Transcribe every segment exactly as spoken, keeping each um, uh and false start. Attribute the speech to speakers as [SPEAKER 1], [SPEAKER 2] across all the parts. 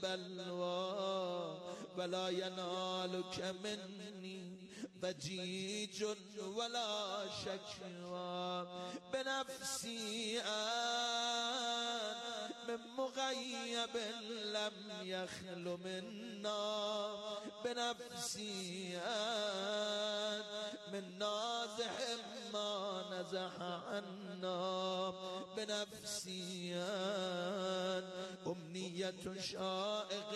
[SPEAKER 1] بلوا ولا ينالك مني ضجيج ولا شكوى بنفسي أن من مغيب لم يخل منا بنفسي أن من نازح ما نزح عنا بنفسي أن أمنية شائق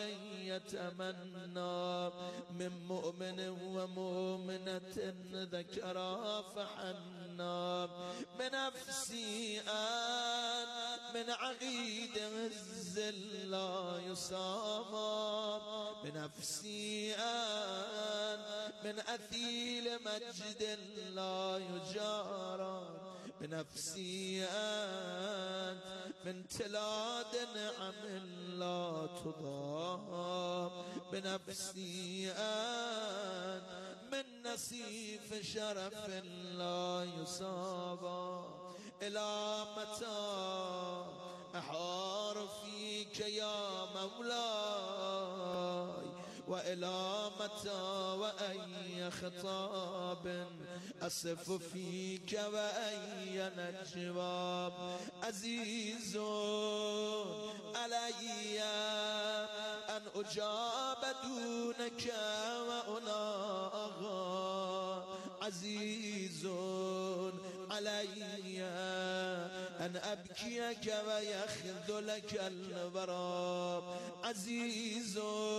[SPEAKER 1] يتمنى من مؤمن ومؤمنة ذكرى فحنا بنفسي أن من عقيد الزل لا يصام بنفسي أن من أثيل مجد لا يجارى بنفسي أن من تلاد نعم لا تضام بنفسي أن من نسيف شرف لا يصاب إلى متى أحار فيك يا مولاي وإلى متى وأي خطاب أصف فيك وأي نجواب عزيز علي أن أجاب دونك وأناغى عزيز علي أن أبكيك ويخذلك البراب عزيز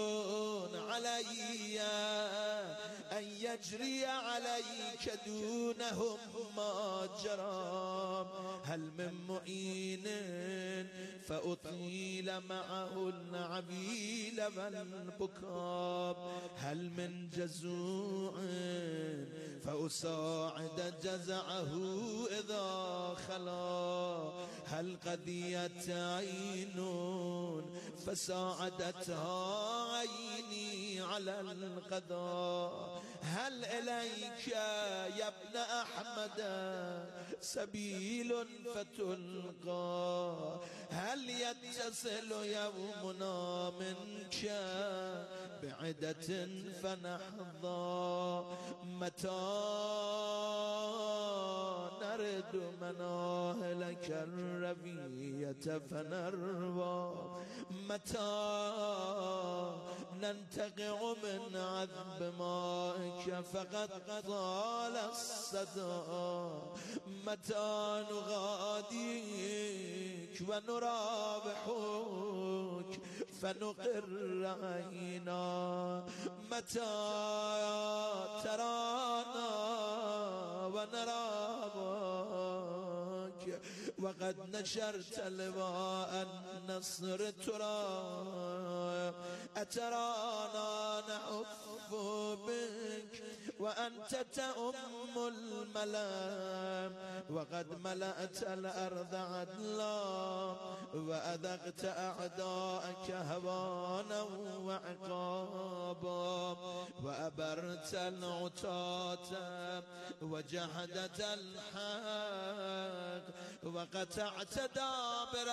[SPEAKER 1] علي أن يجري عليك دونهم ما جرى هل من معين فأطيل معه العبيل والبكاب هل من جزوع فأساعد جزعه إذا خلا هل قضيت عين فساعدتها عيني على القضاء هل إليك يا ابن أحمد سبيل فتلقى هل يتصل يومنا منك بعدة فنحظى متى نرد مناهلك الربية فنروى متى ننتقع من عذب مائك فقد طال الصدى متى نغاديك ونرابحك فنقر عينا متى ترانا ونرابك وقد نشرت لواء النصر ترى أترانا نحف بك وأنت تأم الملام وقد ملأت الأرض عدلا وأذقت أعداءك هوانا وعقابا وأبرت العتاة وجحدت الحق وقطعت دابر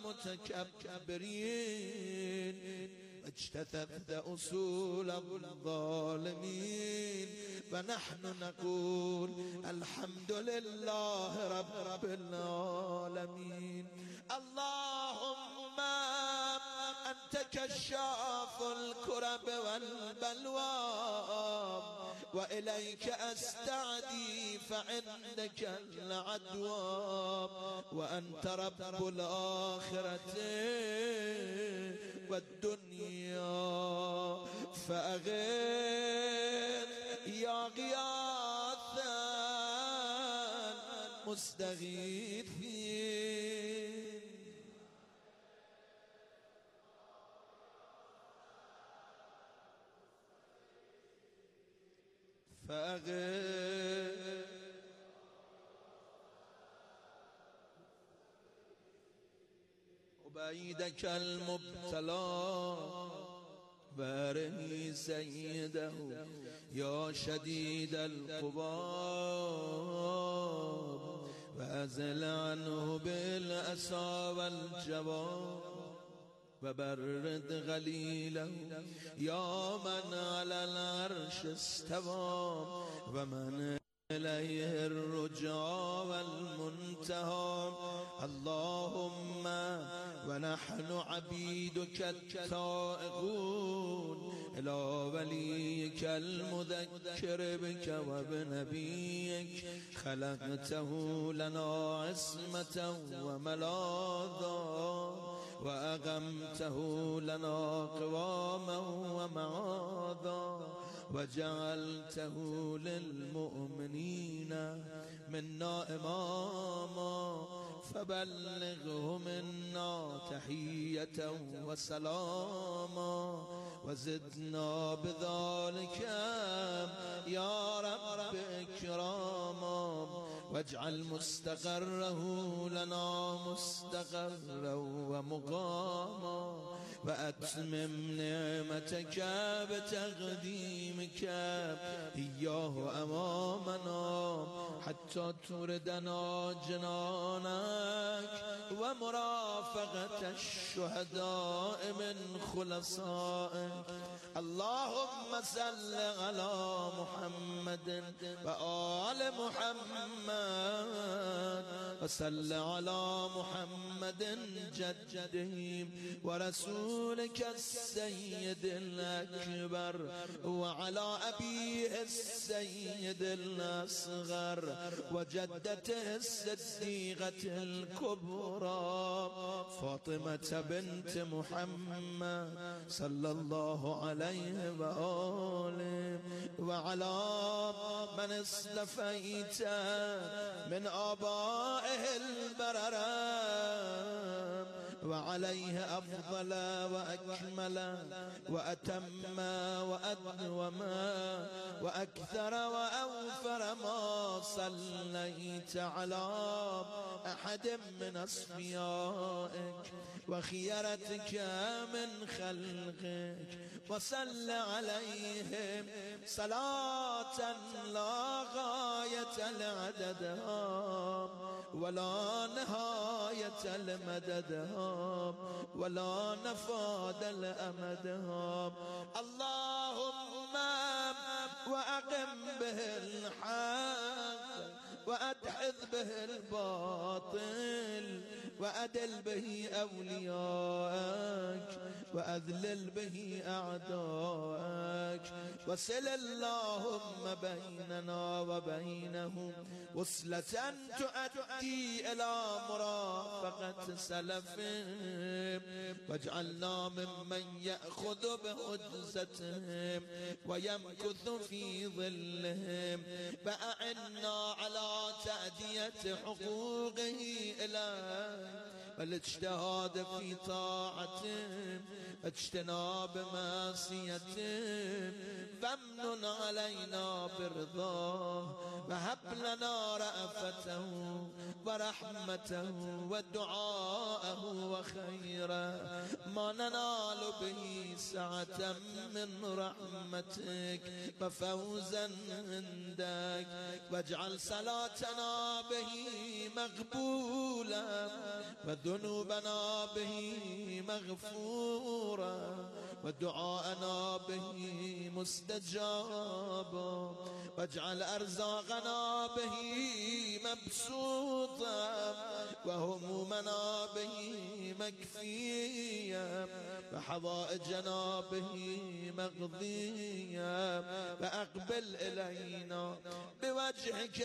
[SPEAKER 1] المتكبرين اجتثثت أصول الظالمين فنحن نقول الحمد لله رب, رب العالمين اللهم أنت كشاف الكرب والبلوى وإليك أستعدي فعندك العدوى وأنت رب الآخرة والدنيا فأغير يا غياث المستغيثين فأغير عبيدك المبتلى بارني سيده يا شديد القباب وأزل عنه بالأسى والجواب وبرد غليله يا من على العرش استوى ومن إليه الرجاء والمنتهى اللهم ونحن عبيدك التائهون إلى وليك المذكر بك وبنبيك خلقته لنا عصمة وملاذا وأقمته لنا قواما ومعاذا وجعلته للمؤمنين منا إماما فبلغه منا تحية وسلاما وزدنا بذلك يا رب إكراما واجعل مستقره لنا مستقرا ومقاما وأتمم نعمتك بتقديمك إياه أمامنا حتى تردنا جنانك ومرافقة الشهداء من خلصائك اللهم صل على محمد وآل محمد وصل على محمد جدهم ورسولك السيد الأكبر وعلى أبيه السيد الأصغر وجدته الصديقة الكبرى فاطمة بنت محمد صلى الله عليه وآله وعلى من اصطفيت من آبائه البررة وعليه أفضل وأكمل وأتم وأدوم وأكثر وأوفر ما صليت على أحد من أصفيائك وخيرتك من خلقك وصل عليهم صلاة لا غاية لعددها ولا نهاية لمددها ولا نفاد الأمدها اللهم وأقم به الحق وأدحض به الباطل وأدل به أولياءك وأذلل به أعداءك وصل اللهم بيننا وبينهم وصلة تؤدي إلى مرافقة سلفهم واجعلنا ممن يأخذ بحجزتهم ويمكث في ظلهم وأعنا على تأدية حقوقه إليك والاجتهاد في طاعته واجتناب معصيته فامنن علينا برضاه وهب لنا رأفته ورحمته ودعاءه وخيرا ما ننال به سعة من رحمتك وفوزا عندك واجعل صلاتنا به مقبولا وذنوبنا به مغفورا ودعاءنا به مستجابا واجعل أرزاقنا به مبسوطا وهمومنا به مكفيا وحوائجنا به مقضيا فأقبل إلينا بوجهك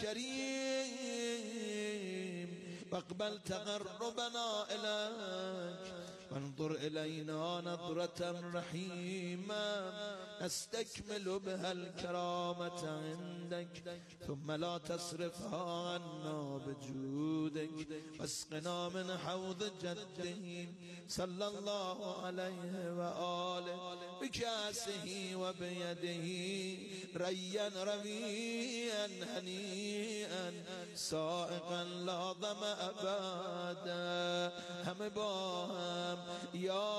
[SPEAKER 1] الكريم واقبل تقربنا إليك وانظر إلينا نظرة رحيمة نستكمل بها الكرامة عندك ثم لا تصرفها عنا بجودك واسقنا من حوض جده صلى الله عليه وآله بكاسه وبيده ريا رويا هنيئا سائقا لا ظمأ أبدا هم باهم يا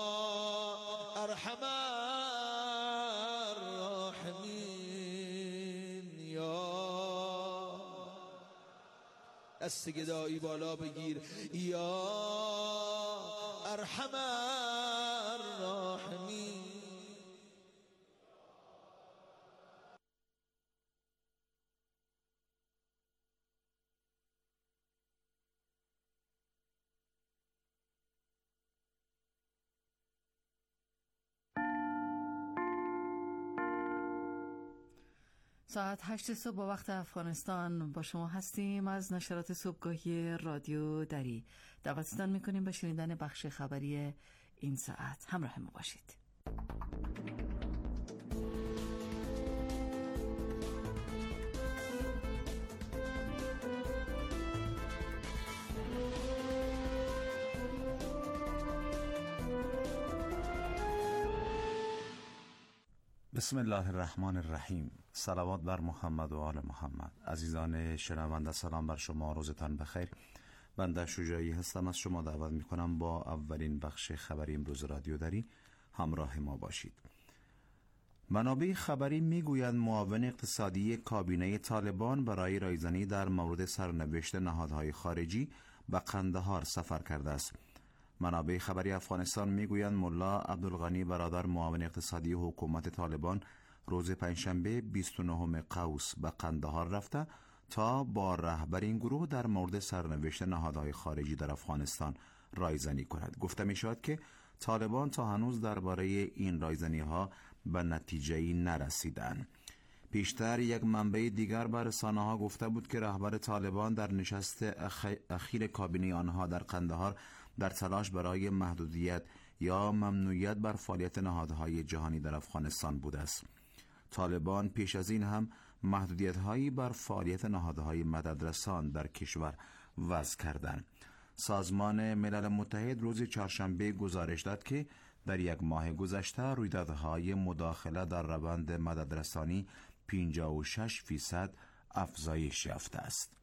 [SPEAKER 1] أرحم الراحمين يا دست گدایی بالا بگیر یا ارحم الراحمین.
[SPEAKER 2] ساعت هشت صبح با وقت افغانستان با شما هستیم. از نشرات صبحگاهی رادیو دری دعوتتان میکنیم به شنیدن بخش خبری این ساعت. همراه ما باشید.
[SPEAKER 3] بسم الله الرحمن الرحیم. صلوات بر محمد و آل محمد. عزیزان شنونده سلام بر شما، روزتان بخیر. بنده شجاعی هستم، از شما دعوت میکنم با اولین بخش خبری امروز رادیو دری همراه ما باشید. منابع خبری میگویند معاون اقتصادی کابینه طالبان برای رایزنی در مورد سرنوشت نهادهای خارجی به قندهار سفر کرده است. منابع خبری افغانستان میگویند ملا عبدالغنی برادر معاون اقتصادی حکومت طالبان روز پنجشنبه بیست و نهم قوس به قندهار رفته تا با رهبر این گروه در مورد سرنوشت نهادهای خارجی در افغانستان رایزنی کند. گفته می شود که طالبان تا هنوز درباره این رایزنی ها به نتیجه‌ای نرسیدند. پیشتر یک منبع دیگر بر رسانه ها گفته بود که رهبر طالبان در نشست اخیر کابینه آنها در قندهار در تلاش برای محدودیت یا ممنوعیت بر فعالیت نهادهای جهانی در افغانستان بوده است. طالبان پیش از این هم محدودیت‌هایی بر فعالیت نهادهای مددرسان در کشور وضع کردند. سازمان ملل متحد روز چهارشنبه گزارش داد که در یک ماه گذشته رویدادهای مداخله در روند مددرسانی پنجاه و شش فیصد افزایش یافته است.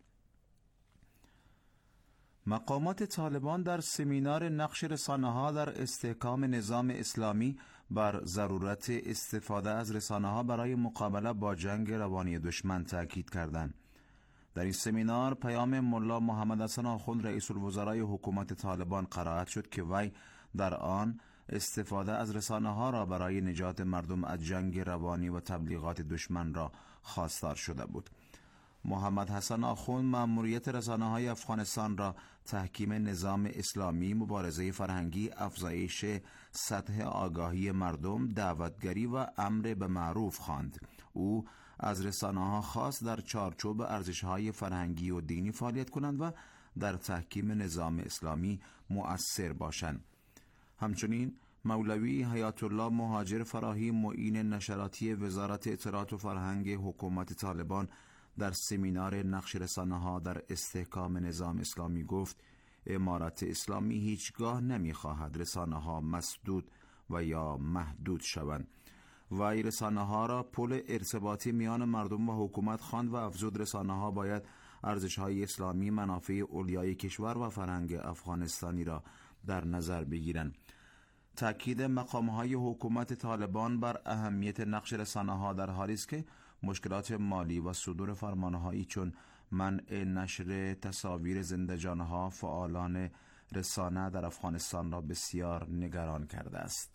[SPEAKER 3] مقامات طالبان در سمینار نقش رسانه‌ها در استحکام نظام اسلامی بر ضرورت استفاده از رسانه‌ها برای مقابله با جنگ روانی دشمن تاکید کردند. در این سمینار پیام ملا محمد حسن آخوند رئیس الوزرای حکومت طالبان قرائت شد که وی در آن استفاده از رسانه‌ها را برای نجات مردم از جنگ روانی و تبلیغات دشمن را خواستار شده بود. محمد حسن آخوند مأموریت رسانه‌های افغانستان را تحکیم نظام اسلامی، مبارزه فرهنگی، افزایش سطح آگاهی مردم، دعوتگری و امر به معروف خواند. او از رسانه‌ها خواست در چارچوب ارزش‌های فرهنگی و دینی فعالیت کنند و در تحکیم نظام اسلامی مؤثر باشند. همچنین مولوی حیات الله مهاجر فراهی معین نشراتی وزارت اطلاعات و فرهنگ حکومت طالبان در سمینار نقش رسانه‌ها در استحکام نظام اسلامی گفت امارت اسلامی هیچگاه نمی‌خواهد رسانه‌ها مسدود و یا محدود شوند. وی رسانه‌ها را پل ارتباطی میان مردم و حکومت خواند و افزود رسانه‌ها باید ارزش‌های اسلامی، منافع اولیای کشور و فرهنگ افغانستانی را در نظر بگیرند. تأکید مقام‌های حکومت طالبان بر اهمیت نقش رسانه‌ها در حالی است که مشکلات مالی و صدور فرمانهایی چون منع نشر تصاویر زنده جانها فعالان رسانه در افغانستان را بسیار نگران کرده است.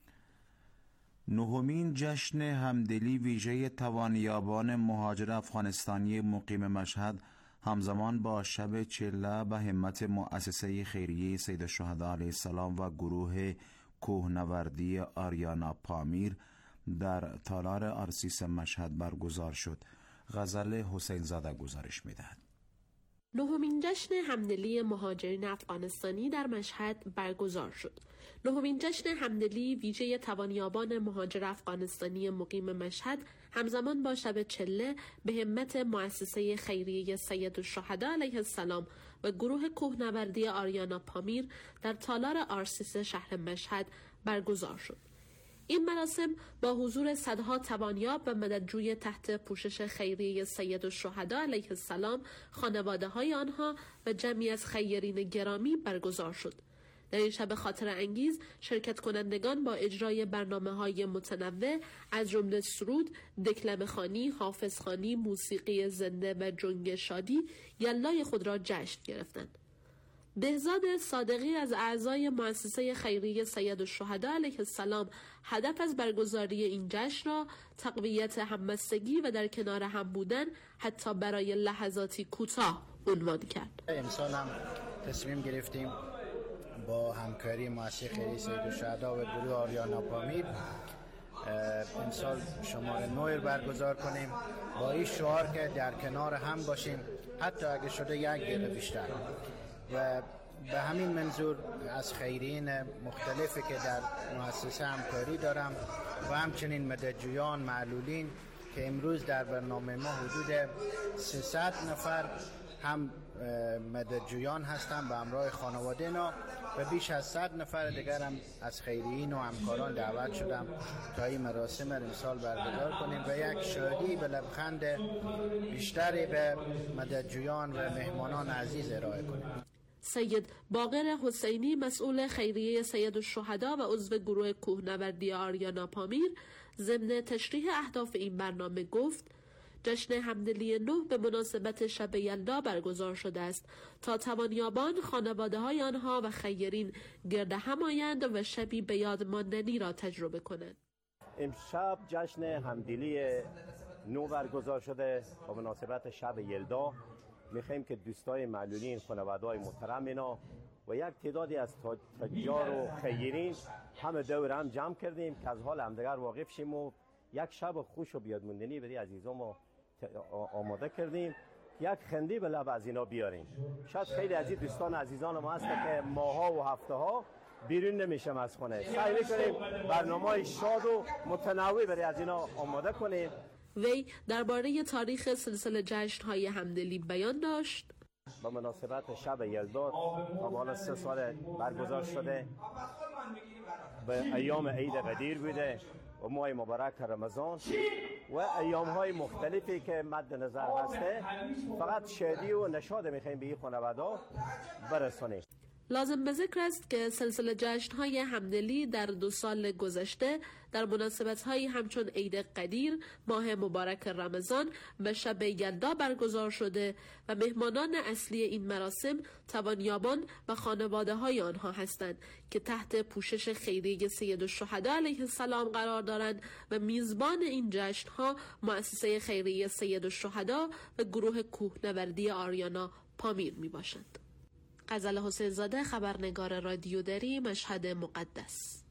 [SPEAKER 3] نهمین جشن همدلی ویژه توانیابان مهاجر افغانستانی مقیم مشهد همزمان با شب چله به همت مؤسسه خیریه سید الشهدا علیه السلام و گروه کوهنوردی آریانا پامیر در تالار آرسیس مشهد برگزار شد. غزل حسین زاده گزارش می‌دهد.
[SPEAKER 4] نهمین جشن همدلی مهاجرین افغانستانی در مشهد برگزار شد. نهمین جشن همدلی ویژه توانیابان مهاجر افغانستانی مقیم مشهد همزمان با شب چله به همت مؤسسه خیریه سید الشهدا علیه السلام و گروه کوهنوردی آریانا پامیر در تالار آرسیس شهر مشهد برگزار شد. این مراسم با حضور صدها توانیاب و مددجوی تحت پوشش خیریه سید الشهدا علیه السلام، خانواده های آنها و جمعی از خیرین گرامی برگزار شد. در این شب خاطر انگیز شرکت کنندگان با اجرای برنامه های متنوع از جمله سرود، دکلمه خوانی، حافظ خوانی، موسیقی زنده و جنگ شادی یلای خود را جشن گرفتند. بهزاد صادقی از اعضای مؤسسه خیریه سید الشهدا علیه السلام هدف از برگزاری این جشن را تقویت همبستگی و در کنار هم بودن حتی برای لحظاتی کوتاه عنوان کرد.
[SPEAKER 5] امسال هم تصمیم گرفتیم با همکاری مؤسسه خیریه سید الشهدا و گروه آریانا پامیر امسال شماره نو برگزار کنیم با این شعار که در کنار هم باشیم حتی اگه شده یک دقیقه بیشتر. و به همین منظور از خیرین مختلفی که در مؤسسه همکاری دارم و همچنین مددجویان معلولین که امروز در برنامه ما حدود سیصد نفر هم مددجویان هستن به همراه خانواده اینا و بیش از صد نفر دیگر هم از خیریین و همکاران دعوت شدم تا این مراسم امسال برگزار کنیم و یک شادی به لبخند بیشتری به مددجویان و مهمانان عزیز ارائه کنیم.
[SPEAKER 4] سید باقر حسینی مسئول خیریه سید الشهدا و عضو گروه کوهنوردی آریانا پامیر ضمن تشریح اهداف این برنامه گفت جشن همدلی نه به مناسبت شب یلدا برگزار شده است تا توانیابان، خانواده های آنها و خیرین گرد هم آیند و شبی به یاد ماندنی را تجربه کنند.
[SPEAKER 6] امشب جشن همدلی نو برگزار شده با مناسبت شب یلدا. میخوایم که دوستای معلولین، خانواده‌های محترم اینا و یک تعدادی از تجار و خیرین همه دور هم جمع کردیم که از حال همدیگر واقف شیم و یک شب خوش و بیادماندنی برای عزیزان ما آماده کردیم. یک خندی به لب از اینا بیاریم. شاید خیلی از این دوستان عزیزان ما هست که ماها و هفته ها بیرون نمیشم از خونه. سعی میکنیم برنامه شاد و متنوع برای از اینا آماده کنیم.
[SPEAKER 4] وی درباره تاریخ سلسله جشن‌های همدلی بیان داشت.
[SPEAKER 6] با مناسبت شب یلدا تا حالا سه سال برگزار شده، به ایام عید قدیر بوده و ماه مبارک رمضان و ایام‌های مختلفی که مد نظر هسته. فقط شادی و نشاط می‌خوایم به این خانواده‌ها برسونیم.
[SPEAKER 4] لازم به ذکر است که سلسله جشن‌های همدلی در دو سال گذشته در مناسبت‌هایی همچون عید قدیر، ماه مبارک رمضان و شب یلدا برگزار شده و مهمانان اصلی این مراسم توانیابان و خانواده‌های آنها هستند که تحت پوشش خیریه سید الشهدا علیه السلام قرار دارند و میزبان این جشن‌ها مؤسسه خیریه سید الشهدا و گروه کوهنوردی آریانا پامیر میباشند. غزل حسین زاده، خبرنگار رادیو دری، مشهد مقدس.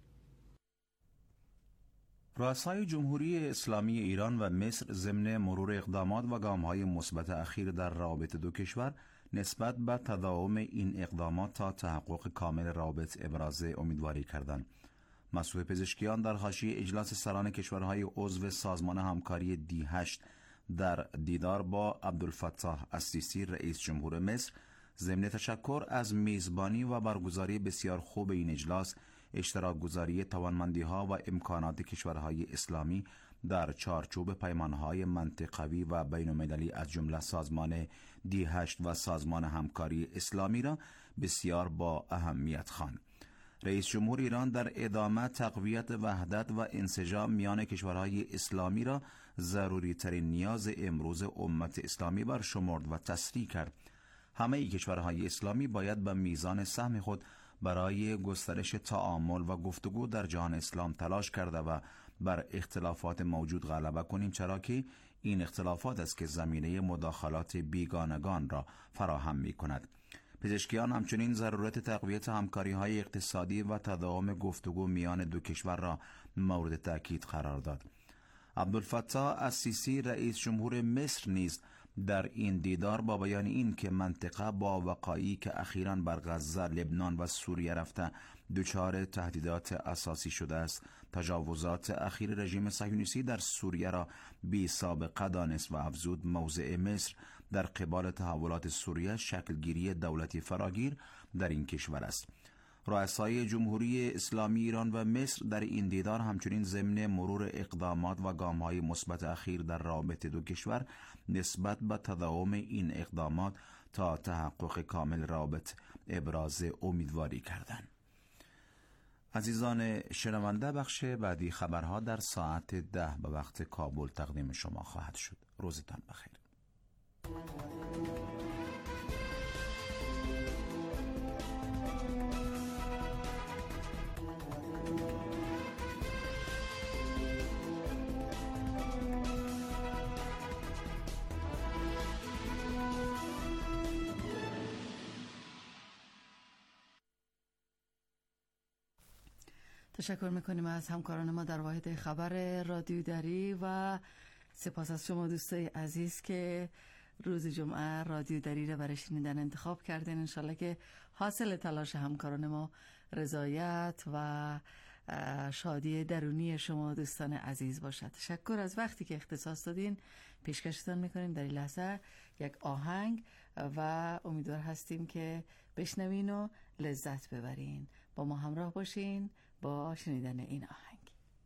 [SPEAKER 3] رؤسای جمهوری اسلامی ایران و مصر ضمن مرور اقدامات و گام‌های مثبت اخیر در روابط دو کشور نسبت به تداوم این اقدامات تا تحقق کامل روابط ابراز امیدواری کردند. مسئول پزشکیان در حاشیه اجلاس سران کشورهای عضو سازمان همکاری دی هشت در دیدار با عبدالفتاح السیسی رئیس جمهور مصر ضمن تشکر از میزبانی و برگزاری بسیار خوب این اجلاس، اشتراک گذاری توانمندی‌ها و امکانات کشورهای اسلامی در چارچوب پیمانهای منطقوی و بین‌المللی از جمله سازمان دی هشت و سازمان همکاری اسلامی را بسیار با اهمیت خواند. رئیس جمهور ایران در ادامه تقویت وحدت و انسجام میان کشورهای اسلامی را ضروری ترین نیاز امروز امت اسلامی برشمرد و تصریح کرد. همه ای کشورهای اسلامی باید به میزان سهم خود برای گسترش تعامل و گفتگو در جهان اسلام تلاش کرده و بر اختلافات موجود غلبه کنیم، چرا که این اختلافات است که زمینه مداخلات بیگانگان را فراهم می کند. پزشکیان همچنین ضرورت تقویت همکاری‌های اقتصادی و تداوم گفتگو میان دو کشور را مورد تأکید قرار داد. عبدالفتاح السیسی رئیس جمهور مصر نیز در این دیدار با بیان این که منطقه با وقایعی که اخیراً بر غزه، لبنان و سوریه رفته دچار تهدیدات اساسی شده است، تجاوزات اخیر رژیم صهیونیستی در سوریه را بی سابقه دانست و افزود موضع مصر در قبال تحولات سوریه شکلگیری دولتی فراگیر در این کشور است. رؤسای جمهوری اسلامی ایران و مصر در این دیدار همچنین ضمن مرور اقدامات و گام‌های مثبت اخیر در رابطه دو کشور نسبت به تداوم این اقدامات تا تحقق کامل رابط ابراز امیدواری کردند. عزیزان شنونده، بخش بعدی خبرها در ساعت ده به وقت کابل تقدیم شما خواهد شد. روزتان بخیر.
[SPEAKER 2] تشکر میکنیم از همکاران ما در واحد خبر رادیو دری و سپاس از شما دوستای عزیز که روز جمعه رادیو دری را برای شنیدن انتخاب کردین. انشالله که حاصل تلاش همکاران ما رضایت و شادی درونی شما دوستان عزیز باشد. تشکر از وقتی که اختصاص دادین. پیشکشتان میکنیم در این لحظه یک آهنگ و امیدوار هستیم که بشنوین و لذت ببرین. با ما همراه باشین با شنیدن این آهنگ.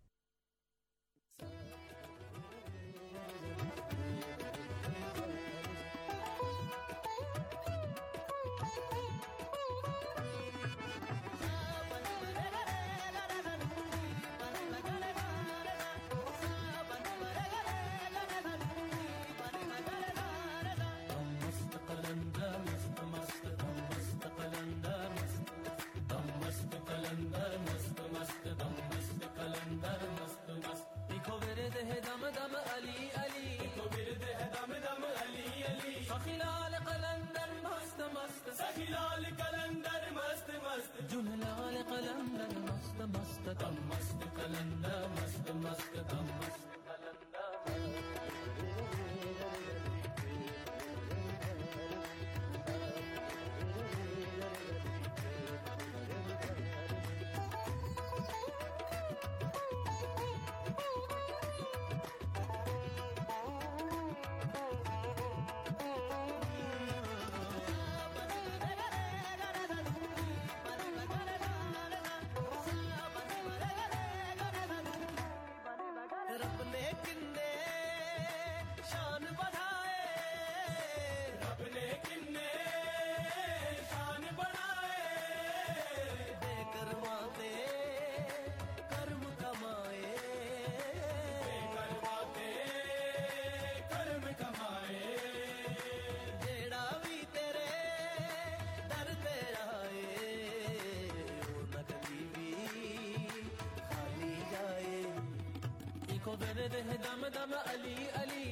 [SPEAKER 7] دم دم علی علی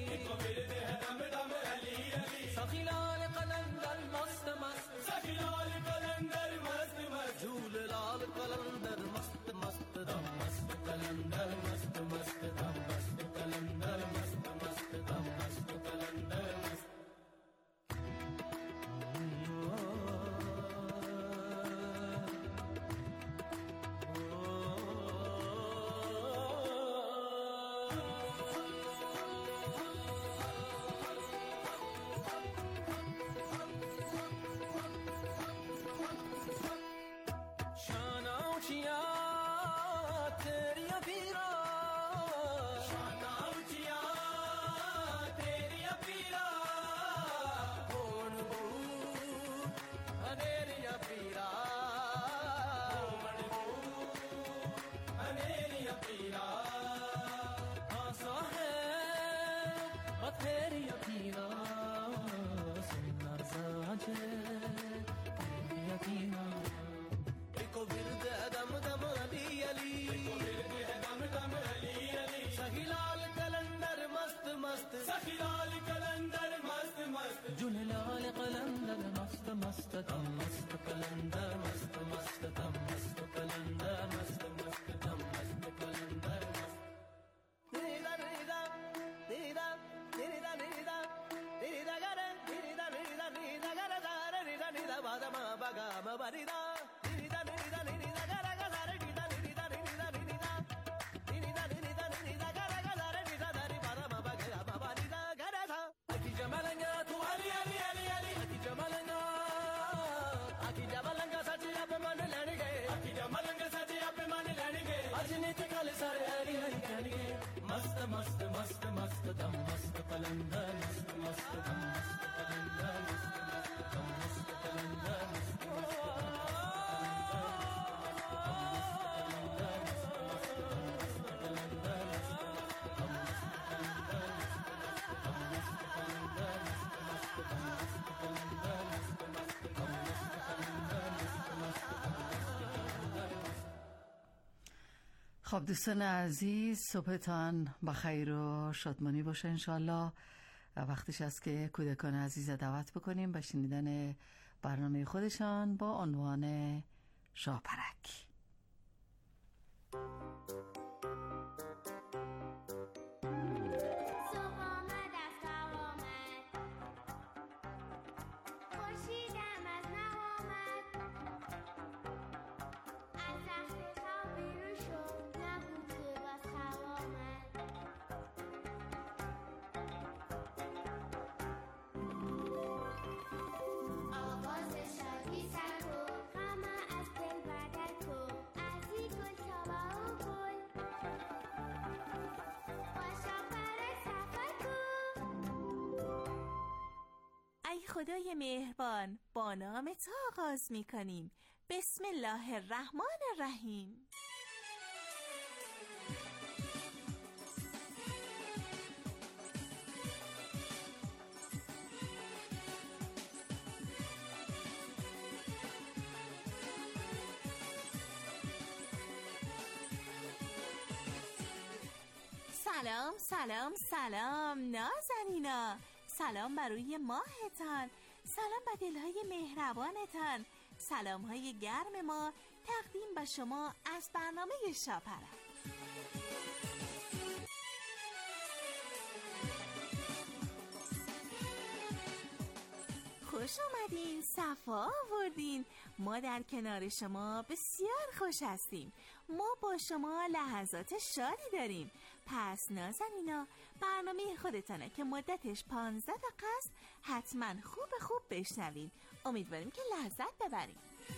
[SPEAKER 7] دم دم علی علی سخیلال قلندر مست مست سخیلال قلندر مست مست جول لال قلندر مست مست دم مست قلندر مست مست دم مست قلندر مست مست دم مست قلندر مست मस्त मस्त मस्त मस्त दम मस्त कलंदर मस्त मस्त दम मस्त कलंदर मस्त मस्त दम मस्त कलंदर मस्त
[SPEAKER 2] خب دوستان عزیز، صبحتان بخیر و شادمانی باشه انشالله. وقتش است که کودکان عزیز دعوت بکنیم به شنیدن برنامه خودشان با عنوان شاپرک.
[SPEAKER 8] ای خدای مهربان، با نام تو آغاز می کنیم. بسم الله الرحمن الرحیم. سلام سلام سلام نازنینا، سلام بر روی ماهتان، سلام به دلهای مهربانتان، سلام های گرم ما تقدیم به شما از برنامه شاپرک. خوش آمدین، صفا آوردین. ما در کنار شما بسیار خوش هستیم. ما با شما لحظات شادی داریم. پس نازنینا، برنامه خودتانه که مدتش پانزده دقیقه است، حتما خوب خوب بشنوین. امیدواریم که لذت ببرین.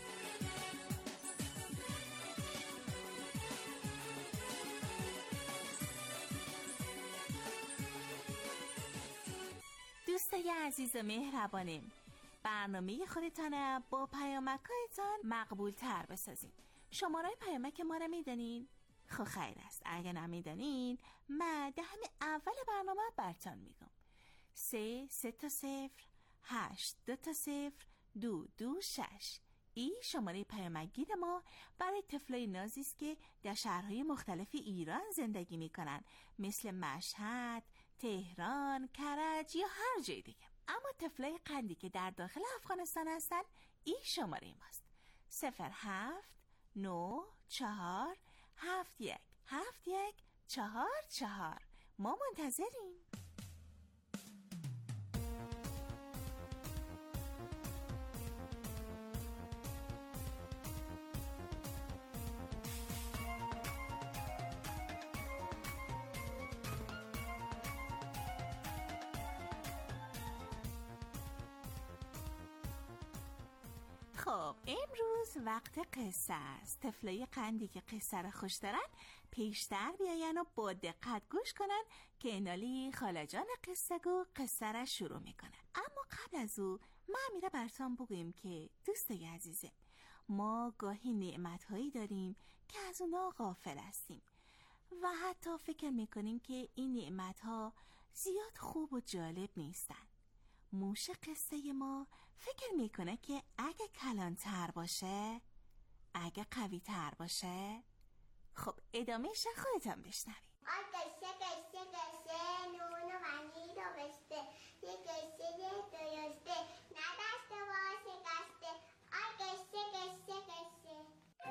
[SPEAKER 8] دوستای عزیز و مهربانم، برنامه خودتانه با پیامک‌هایتان مقبول تر بسازین. شماره پیامک ما رو میدانین؟ خب خیر است. اگه نمیدانین من ده همه اول برنامه براتون میگم. سه سه تا صفر هشت دو تا صفر دو دو شش. این شماره پیامکگیر ما برای طفلای نازی است که در شهرهای مختلف ایران زندگی میکنن، مثل مشهد، تهران، کرج یا هر جای دیگه. اما طفلای قندی که در داخل افغانستان هستن، این شماره ماست: صفر هفت نو چهار هفت یک هفت یک چهار چهار. ما منتظریم. خب امروز وقت قصه است. طفلای قندی که قصه را خوش دارن پیشتر بیاین و با دقت گوش کنن که انالی خالجان قصه گو قصه را شروع میکنن. اما قبل از او من میره براتون بگویم که دوستای عزیزم، ما گاهی نعمتهایی داریم که از اونا غافل هستیم و حتی فکر میکنیم که این نعمتها زیاد خوب و جالب نیستن. موش قصه ما فکر میکنه که اگه کلانتر باشه، اگه قوی تر باشه. خب ادامهش خودتان بشنوید.
[SPEAKER 9] آی قصه قصه قصه نونو منی رو بسته، یه قصه درسته ندسته واسه قصده. آی قصه قصه قصه.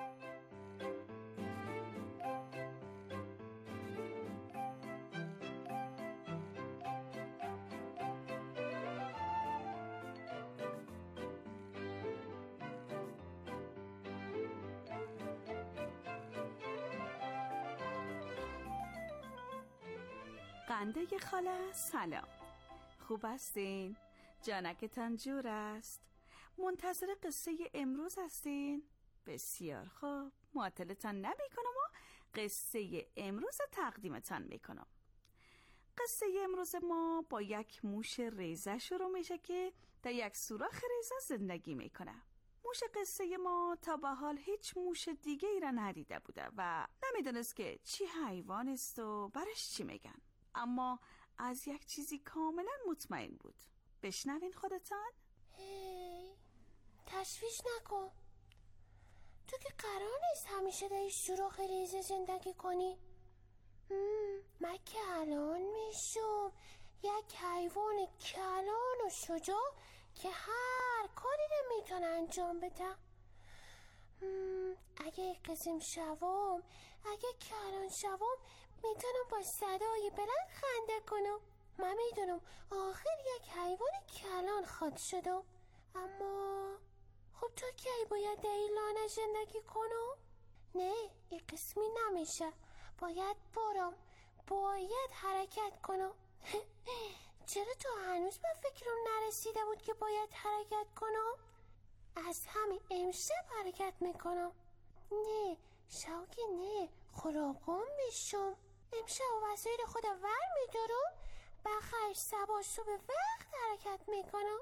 [SPEAKER 10] قنده خاله سلام، خوب هستین؟ جانکتان جور است؟ منتظر قصه امروز هستین؟ بسیار خوب، معطلتان نمی کنم و قصه امروز تقدیمتان می کنم. قصه امروز ما با یک موش ریزه شروع میشه که در یک سوراخ ریزه زندگی میکنه. موش قصه ما تا به حال هیچ موش دیگه ای را ندیده بوده و نمیدونست که چی حیوان است و برش چی میگن، اما از یک چیزی کاملا مطمئن بود. بشنوین خودتان.
[SPEAKER 9] هی تشویش نکن، تو که قرار نیست همیشه در این سوراخ ریزه زندگی کنی. من که الان میشم یک حیوان کلان و شجاع که هر کاری رو میتونه انجام بدم. اگه یک قسم شوام اگه کلان شوم میتونم با صدای بلند خنده کنم. من میدونم آخر یک حیوان کلان خود شدم. اما خب تو کی باید در این لانه زندگی کنم؟ نه، این قسمی نمیشه. باید برم، باید حرکت کنم. چرا تو هنوز به فکرم نرسیده بود که باید حرکت کنم؟ از همین امشب حرکت میکنم. نه شوقی، نه خراگم میشم. امشب وسایل خود ور میدارم، بخیر صبح صبح وقت حرکت میکنم.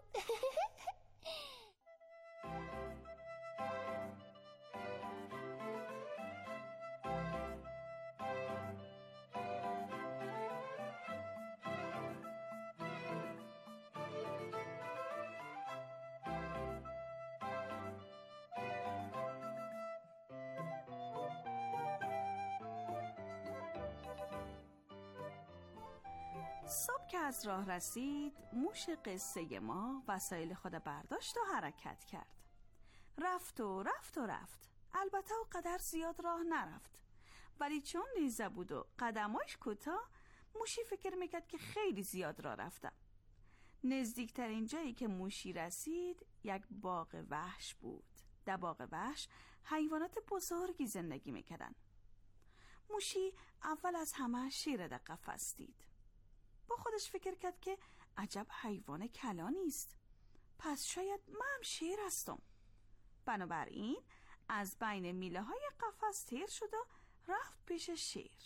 [SPEAKER 10] صبح که از راه رسید، موش قصه ما وسایل خود برداشت و حرکت کرد. رفت و رفت و رفت. البته او قدر زیاد راه نرفت، ولی چون نیزه بود و قدماش کوتاه، موشی فکر میکرد که خیلی زیاد راه رفتم. نزدیکترین جایی که موشی رسید یک باغ وحش بود. در باغ وحش حیوانات بزرگی زندگی میکردن. موشی اول از همه شیر در قفس دید. با خودش فکر کرد که عجب حیوان کلانی است، پس شاید من هم شیر هستم. بنابراین از بین میله های قفس تیر شد و رفت پیش شیر.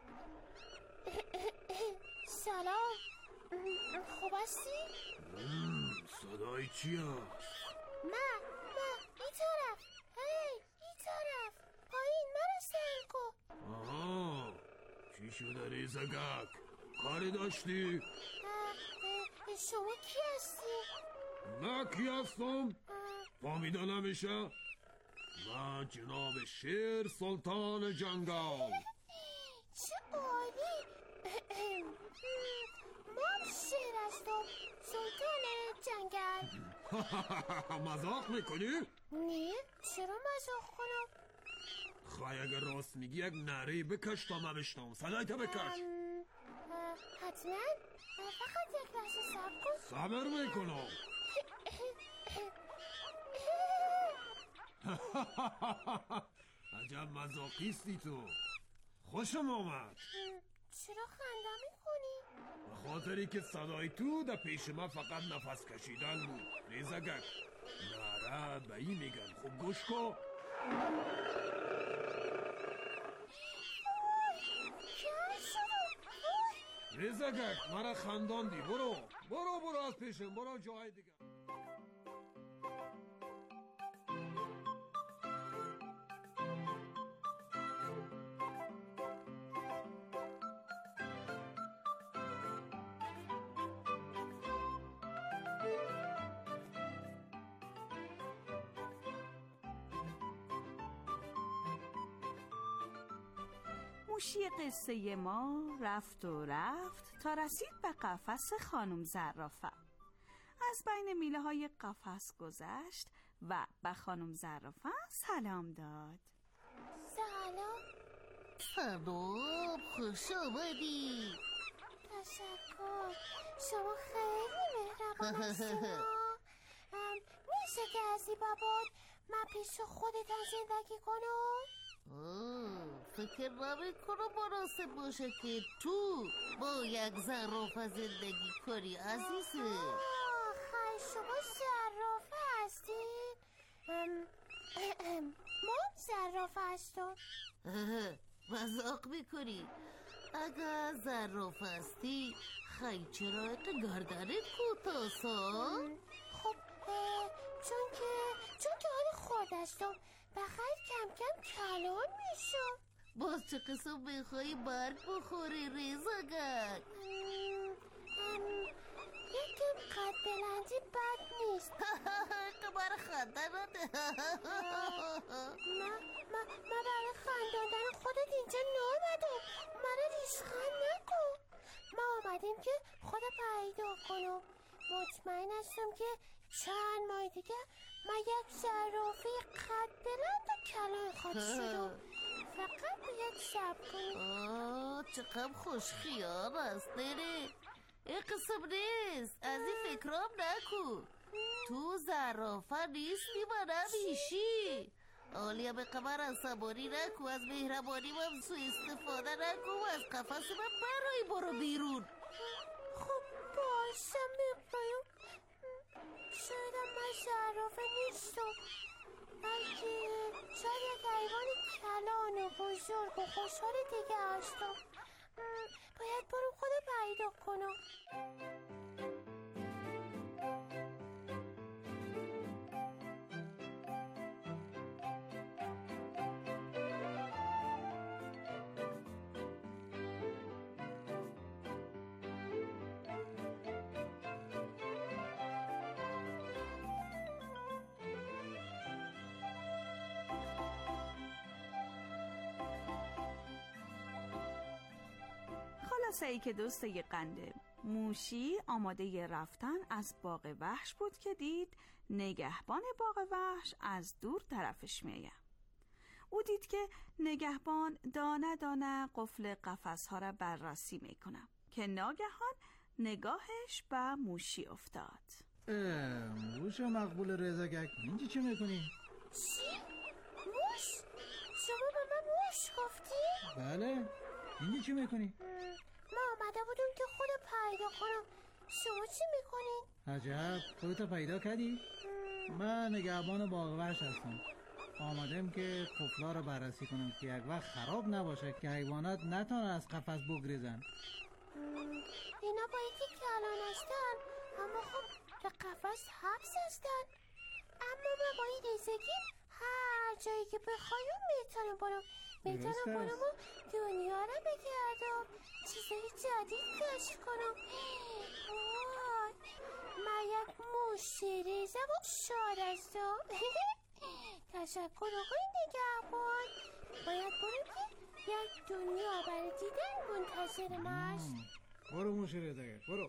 [SPEAKER 9] سلام، خوب هستی؟
[SPEAKER 1] صدای چی هست؟
[SPEAKER 9] نه نه این طرف. هی این طرف پایین مرا سر کن.
[SPEAKER 1] آها، چی شده ریزگک؟ کاری داشتی؟
[SPEAKER 9] شما کی هستی؟
[SPEAKER 1] نه کی هستم؟ فهمیده نمیشه؟ من جناب شیر سلطان جنگل.
[SPEAKER 9] چه عالی. من شیر هستم، سلطان جنگل.
[SPEAKER 1] مذاق میکنی؟
[SPEAKER 9] نه، چرا مذاق کنم؟
[SPEAKER 1] خواهی اگر راست میگی یک نعره بکش تا من بشنم. صدایتو بکش.
[SPEAKER 9] حتما، فقط یک لحظه صبر کن.
[SPEAKER 1] صبر میکنم. عجب مذاقیستی تو. خوشم آمد.
[SPEAKER 9] چرا خنده میکنی؟
[SPEAKER 1] به خاطری که صدای تو در پیش من فقط نفس کشیدن بود. ریزگک، نعره به این میگن. خوب گوش کن. ریزگک، مرا خنداندی. برو برو برو از پیشم، برو جای دیگه.
[SPEAKER 10] موشی قصه ما رفت و رفت تا رسید به قفس خانم زرافه. از بین میله های قفس گذشت و به خانم زرافه سلام داد.
[SPEAKER 9] سلام.
[SPEAKER 11] سلام، خوش آمدی.
[SPEAKER 9] تشکر، شما خیلی مهربان هستید. میشه که از این بابات من پیش خودتان زندگی کنم؟
[SPEAKER 11] فکر نمی کنم مناسب باشه که تو با یک زرافه زندگی کنی عزیزه.
[SPEAKER 9] خیلی شما زرافه هستید؟ من زرافه هستم.
[SPEAKER 11] مذاق میکنی؟ اگر زرافه هستی خیلی چرا گردنت کوتاه؟
[SPEAKER 9] خب چون که چون که حال خورد هستم، بخیر کم کم کلان میشم.
[SPEAKER 11] باز چه قسم میخوایی برگ بخوری ریزگک؟
[SPEAKER 9] یکم قد بلندی بد نیست.
[SPEAKER 11] قبر خنده نده.
[SPEAKER 9] من من برای خنداندن خودت اینجا نامدم. منو ریسخند نکن. ما آمدیم که خود پیدا کنم. مطمئن هستم که چند ماه دیگه من یک زرافه قد بلند و کلان خود شدم فقط باید صبر کنی.
[SPEAKER 11] آه چقدر خوش خیال است نره. این قسم نیست، از این فکرام نکن. تو زرافه نیستی و نمیشی. آلیا به قمر عصبانی نکن، از مهربانی من سو استفاده نکن و از قفس من برای برو بیرون.
[SPEAKER 9] خب باشم میخوایم. شایدم من زرافه نیستم، بلکه شاید یک حیوان کلان و بزرگ و خوشحال دیگه هستم. باید برو خود پیدا کنم.
[SPEAKER 10] خلاصه ای که دوسته قنده موشی آماده رفتن از باغ وحش بود که دید نگهبان باغ وحش از دور طرفش میآید. او دید که نگهبان دانه دانه قفل قفس ها را بررسی میکنه که ناگهان نگاهش به موشی افتاد.
[SPEAKER 12] موش مقبول رضاگک، اینجا چی میکنی؟
[SPEAKER 9] چی؟ موش؟ شما به من موش گفتی؟
[SPEAKER 12] بله، اینجا چی میکنی؟
[SPEAKER 9] ما آمده بودم که خود پیدا کنم. شما چی میکنین؟
[SPEAKER 12] عجب، خودتو پیدا کردی؟ من نگهبان باغ وحش هستم. آمدم که قفلا رو بررسی کنم که یک وقت خراب نباشه که حیوانات نتونن از قفس بگریزن.
[SPEAKER 9] اینا با اینکه کلان هستن اما خب به قفس حبس هستن. اما من با این ریزگی هر جایی که بخوایم میتونم برم. میتونم برم و دنیا رو بگردم، چیزای جدید کشف کنم. وای، من یک موش ریزم و شاد هستم. تشکر آقای نگهبان. باید برم که یک دنیا برای دیدن منتظر ماست.
[SPEAKER 12] برو موش ریزگک، برو.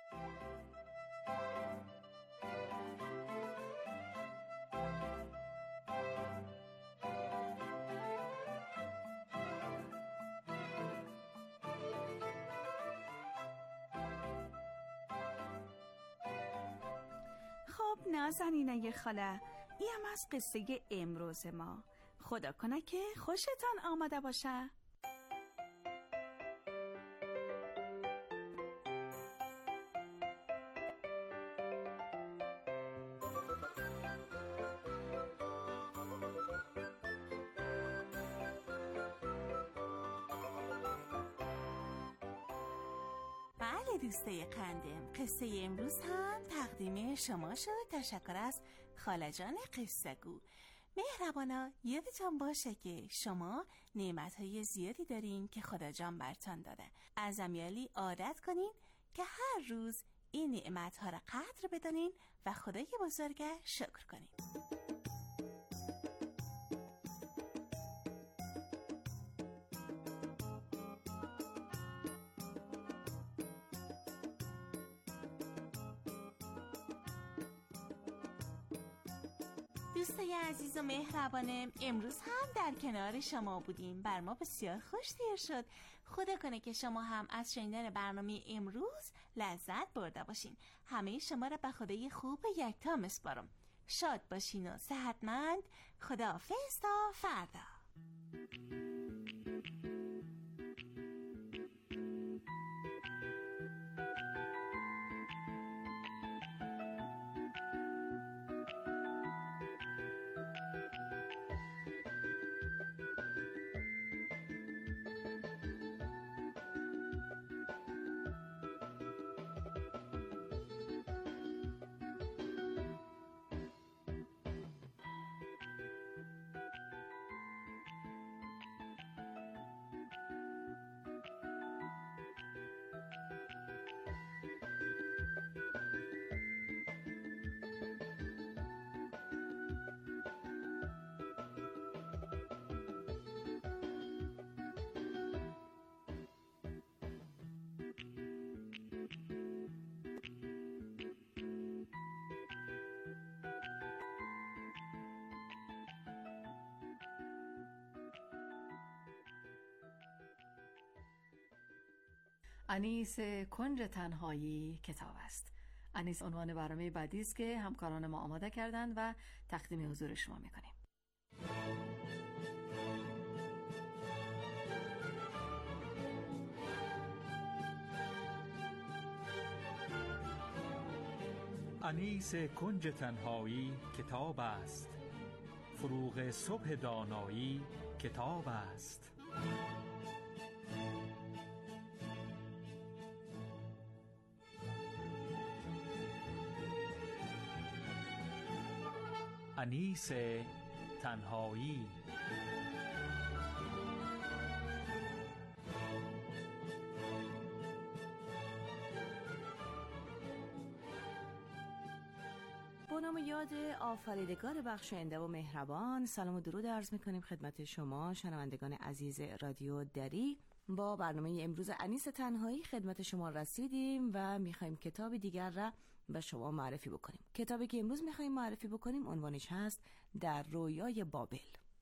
[SPEAKER 10] خب نازنینه خاله، این هم از قصه امروز ما. خدا کنه که خوشتان آمده باشه.
[SPEAKER 8] بله دوسته قندم، قصه امروز هم تقدیم شما شد. تشکر از خاله جان قصه گو. مهربانا یادتان باشه که شما نعمت‌های زیادی دارین که خدا جان برتان داده. از امیالی عادت کنین که هر روز این نعمت‌ها را قدر بدانین و خدای بزرگ شکر کنین. دوستای عزیز و مهربانم، امروز هم در کنار شما بودیم. بر ما بسیار خوش تیر شد. خدا کنه که شما هم از شنیدن برنامه امروز لذت برده باشین. همه شما را به خدای خوب یکتا میسپارم. شاد باشین و صحتمند. خداحافظ تا فردا.
[SPEAKER 2] انیس کنج تنهایی کتاب است. انیس عنوان برنامه بعدی است که همکاران ما آماده کردند و تقدیم حضور شما می‌کنیم.
[SPEAKER 13] انیس کنج تنهایی کتاب است. فروغ صبح دانایی کتاب است. انیس تنهایی.
[SPEAKER 14] با نام یاد آفریدگار بخشاینده و مهربان، سلام و درود عرض می‌کنیم خدمت شما شنوندگان عزیز رادیو دری. با برنامه امروز انیس تنهایی خدمت شما رسیدیم و می‌خوایم کتاب دیگر را به شما معرفی بکنیم. کتابی که امروز می‌خوایم معرفی بکنیم عنوانش هست در رویای بابل.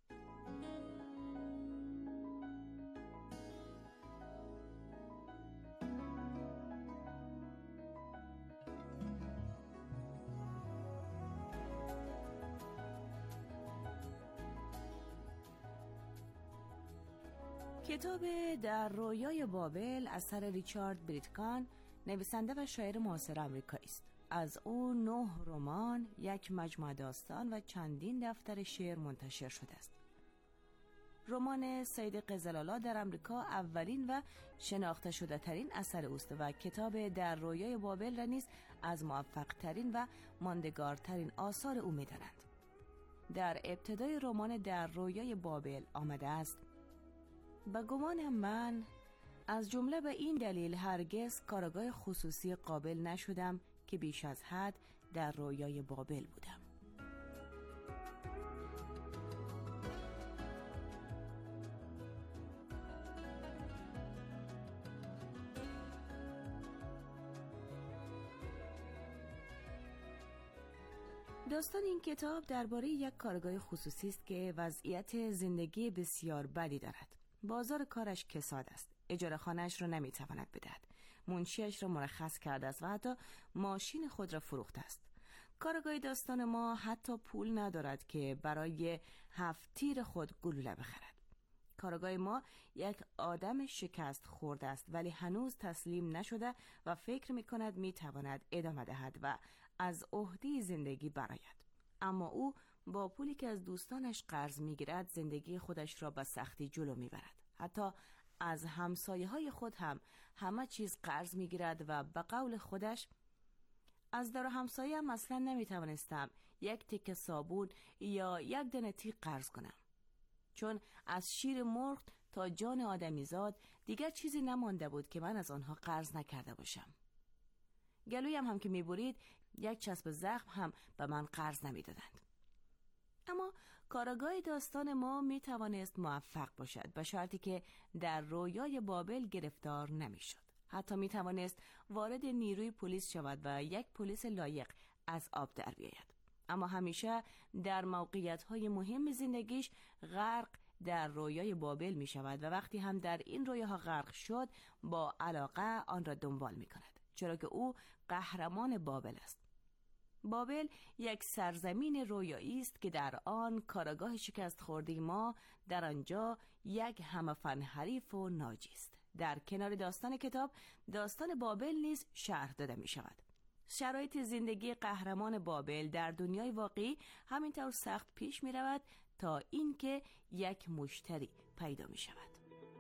[SPEAKER 14] کتاب در رویای بابل اثر ریچارد بریتکان، نویسنده و شاعر معاصر آمریکایی است. از او نه رمان، یک مجموعه داستان و چندین دفتر شعر منتشر شده است. رمان سید قزلالا در آمریکا اولین و شناخته شده ترین اثر اوست و کتاب در رویای بابل را نیز از موفق ترین و ماندگارترین آثار او می‌دانند. در ابتدای رمان در رویای بابل آمده است: به گمان من از جمله به این دلیل هرگز کارگاه خصوصی قابل نشدم که بیش از حد در رویای بابل بودم. داستان این کتاب درباره یک کارگاه خصوصی است که وضعیت زندگی بسیار بدی دارد. بازار کارش کساد است. اجاره خانه‌اش را نمیتواند بدهد. منشیش را مرخص کرده است و حتی ماشین خود را فروخته است. کارگاه داستان ما حتی پول ندارد که برای هفت تیر خود گلوله بخرد. کارگاه ما یک آدم شکست خورده است ولی هنوز تسلیم نشده و فکر می‌کند می‌تواند ادامه دهد و از عهده زندگی برآید. اما او با پولی که از دوستانش قرض می‌گیرد زندگی خودش را به سختی جلو می‌برد. حتی از همسایه‌های خود هم همه چیز قرض می‌گیرد و به قول خودش از در همسایه‌ام اصلاً نمی‌توانستم یک تکه صابون یا یک دانه تیغ قرض کنم، چون از شیر مرغ تا جان آدمیزاد دیگر چیزی نمانده بود که من از آنها قرض نکرده باشم. گلویم هم که می‌برید یک چسب زخم هم به من قرض نمی‌دادند. اما کارگاه داستان ما می توانست موفق باشد به شرطی که در رویای بابل گرفتار نمی شد. حتی می توانست وارد نیروی پلیس شود و یک پلیس لایق از آب در بیاید. اما همیشه در موقعیت‌های مهم زندگیش غرق در رویای بابل می شود و وقتی هم در این رویاها غرق شد با علاقه آن را دنبال می کند، چرا که او قهرمان بابل است. بابل یک سرزمین رویایی است که در آن کارگاه شکست خورده ما در آنجا یک همفن حریف و ناجی است. در کنار داستان کتاب داستان بابل نیز شرح داده می شود. شرایط زندگی قهرمان بابل در دنیای واقعی همینطور سخت پیش می رود تا اینکه یک مشتری پیدا می شود.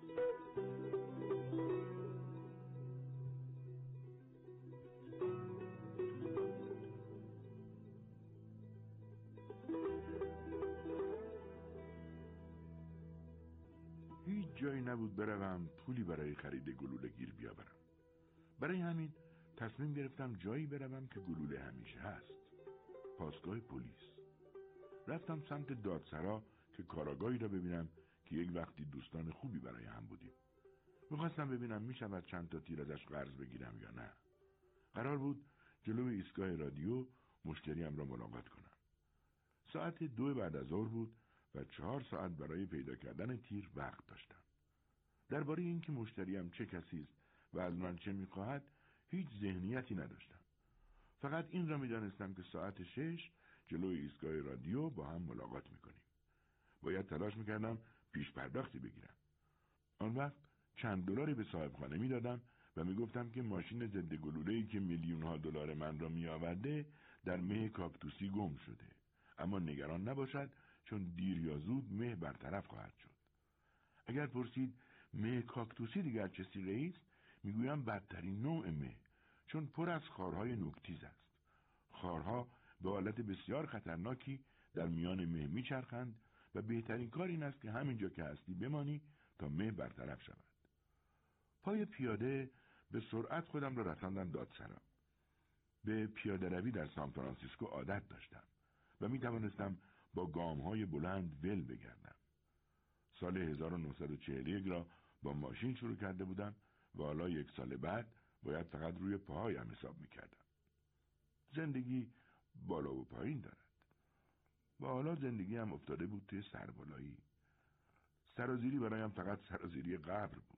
[SPEAKER 15] جایی نبود بروم پولی برای خرید گلوله گیر بیاورم. برای همین تصمیم گرفتم جایی بروم که گلوله همیشه هست. پاسگاه پلیس. رفتم سمت دادسرا که کاراگاهی را ببینم که یک وقتی دوستان خوبی برای هم بودیم. میخواستم ببینم میشود چند تا تیر ازش قرض بگیرم یا نه. قرار بود جلو ایستگاه رادیو مشتریم را ملاقات کنم. ساعت دو بعد از ظهر بود و چهار ساعت برای پیدا کردن تیر وقت داشتم. درباره اینکه مشتریم چه کسی است و از من چه میخواهد هیچ ذهنیتی نداشتم. فقط این را میدانستم که ساعت شش جلوی ایستگاه رادیو با هم ملاقات میکنیم. باید تلاش میکردم پیش پرداختی بگیرم. آن وقت چند دلاری به صاحب خانه میدادم و میگفتم که ماشین ضد گلوله‌ای که میلیون ها دلار من را میآورده در مه کاکتوسی گم شده، اما نگران نباشد چون دیر یا زود مه برطرف خواهد شد. اگر پرسید مه کاکتوسی دیگر چه سیغه‌ای است، میگویم بدترین نوع مه، چون پر از خارهای نوک‌تیز است. خارها به حالت بسیار خطرناکی در میان مه میچرخند و بهترین کار این است که همینجا که هستی بمانی تا مه برطرف شود. پای پیاده به سرعت خودم را رساندم دادسرا. به پیاده روی در سان فرانسیسکو عادت داشتم و می توانستم با گام‌های بلند ول بگردم. سال هزار و نهصد و چهل و یک را با ماشین شروع کرده بودم و حالا یک سال بعد باید فقط روی پاهایم حساب می کردم. زندگی بالا و پایین دارد. و حالا زندگی هم افتاده بود توی سربالایی. سرازیری برایم فقط سرازیری قبر بود.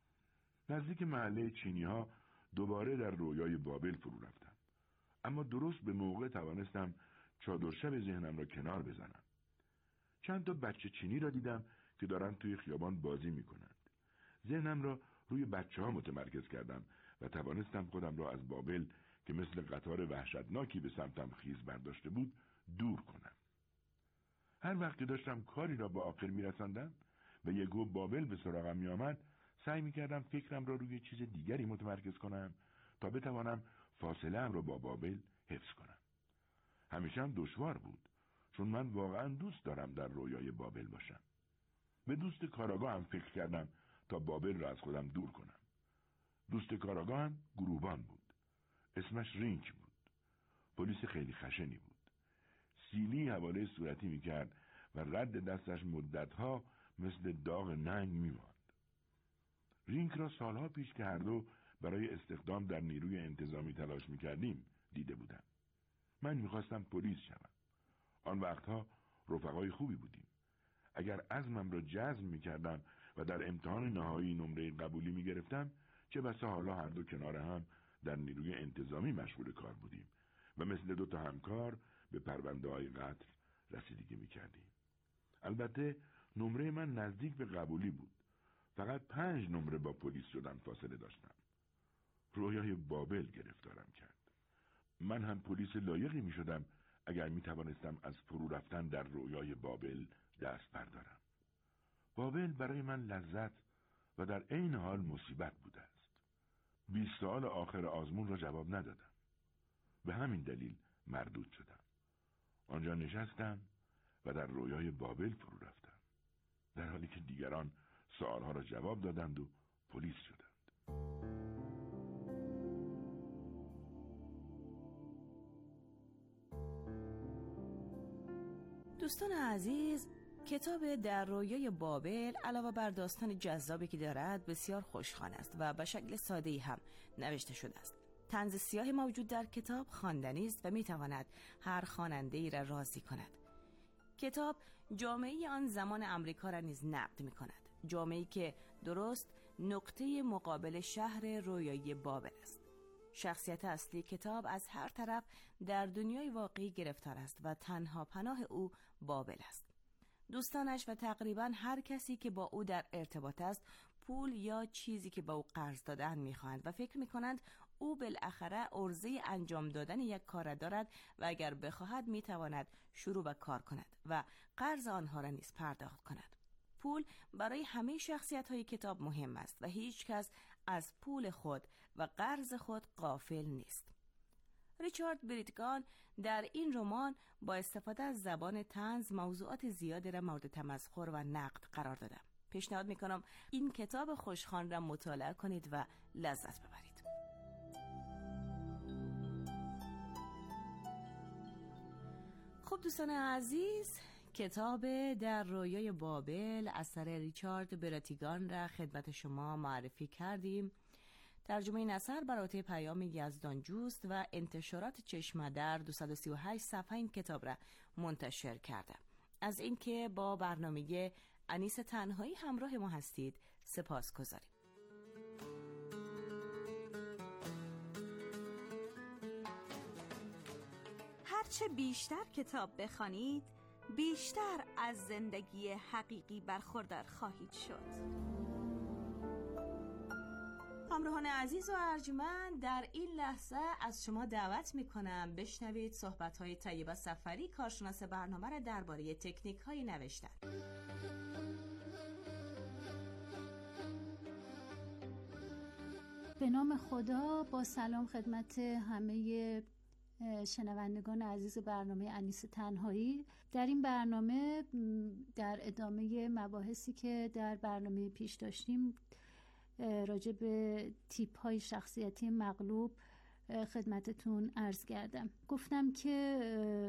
[SPEAKER 15] نزدیک محله چینی ها دوباره در رویای بابل فرو رفتم. اما درست به موقع توانستم چادر شب ذهنم را کنار بزنم. چند تا بچه چینی را دیدم که دارن توی خیابان بازی می کنند. ذهنم را روی بچه ها متمرکز کردم و توانستم خودم را از بابل که مثل قطار وحشتناکی به سمتم خیز برداشته بود دور کنم. هر وقت که داشتم کاری را به آخر می رساندم و یهو بابل به سراغم می آمد، سعی می کردم فکرم را روی چیز دیگری متمرکز کنم تا بتوانم فاصله ام را با بابل حفظ کنم. همیشه هم دشوار بود، چون من واقعا دوست دارم در رویای بابل باشم. به دوست کاراگاه هم فکر کردم تا بابل را از خودم دور کنم. دوست کاراگاه هم گروبان بود. اسمش رینک بود. پلیس خیلی خشنی بود. سیلی حواله صورتی می کرد و رد دستش مدتها مثل داغ ننگ می ماند. رینک را سالها پیش که هر دو برای استخدام در نیروی انتظامی تلاش می کردیم دیده بودم. من می خواستم پلیس شوم. آن وقتها رفقای خوبی بودیم. اگر عزمم را جزم می کردم و در امتحان نهایی نمره قبولی می گرفتم، چه بسا حالا هر دو کنار هم در نیروی انتظامی مشغول کار بودیم و مثل دو تا همکار به پرونده های قتل رسیدگی می کردیم. البته نمره من نزدیک به قبولی بود. فقط پنج نمره با پلیس شدن فاصله داشتم. رویای بابل گرفتارم کرد. من هم پلیس لایقی می شدم اگر می توانستم از فرو رفتن در رویای بابل دست بردارم. بابل برای من لذت و در عین حال مصیبت بوده است. بیست سال آخر آزمون را جواب ندادم. به همین دلیل مردود شدم. آنجا نشستم و در رویای بابل فرو رفتم، در حالی که دیگران سوالها را جواب دادند و پلیس شدند.
[SPEAKER 14] دوستان عزیز، کتاب در رویای بابل علاوه بر داستان جذابی که دارد بسیار خوشخوان است و به شکل ساده‌ای هم نوشته شده است. طنز سیاهی موجود در کتاب خواندنی است و میتواند هر خواننده‌ای را راضی کند. کتاب جامعه آن زمان امریکا را نیز نقد می‌کند، جامعه‌ای که درست نقطه مقابل شهر رویایی بابل است. شخصیت اصلی کتاب از هر طرف در دنیای واقعی گرفتار است و تنها پناه او بابل است. دوستانش و تقریبا هر کسی که با او در ارتباط است پول یا چیزی که به او قرض دادن می‌خواهند و فکر می‌کنند او بالاخره عرضه انجام دادن یک کار دارد و اگر بخواهد می‌تواند شروع به کار کند و قرض آنها را نیز پرداخت کند. پول برای همه شخصیت‌های کتاب مهم است و هیچ کس از پول خود و قرض خود غافل نیست. ریچارد بریتگان در این رمان با استفاده از زبان طنز موضوعات زیادی را مورد تمسخر و نقد قرار دادم. پیشنهاد میکنم این کتاب خوشخوان را مطالعه کنید و لذت ببرید. خب دوستان عزیز، کتاب در رویای بابل اثر ریچارد براتیگان را خدمت شما معرفی کردیم. ترجمه این اثر بر عهده پیام یزدانجوست و انتشارات چشمه‌در دویست و سی و هشت صفحه این کتاب را منتشر کرده. از اینکه با برنامه انیس تنهایی همراه ما هستید سپاس گذاریم.
[SPEAKER 10] هرچه بیشتر کتاب بخوانید بیشتر از زندگی حقیقی برخوردار خواهید شد. همراهان عزیز و ارجمند، در این لحظه از شما دعوت میکنم بشنوید صحبت‌های طیبه سفری، کارشناس برنامه را درباره تکنیک‌های نوشتن.
[SPEAKER 16] به نام خدا، با سلام خدمت همه شنوندگان عزیز برنامه انیس تنهایی. در این برنامه در ادامه مباحثی که در برنامه پیش داشتیم راجع به تیپ های شخصیتی مغلوب خدمتتون عرض کردم. گفتم که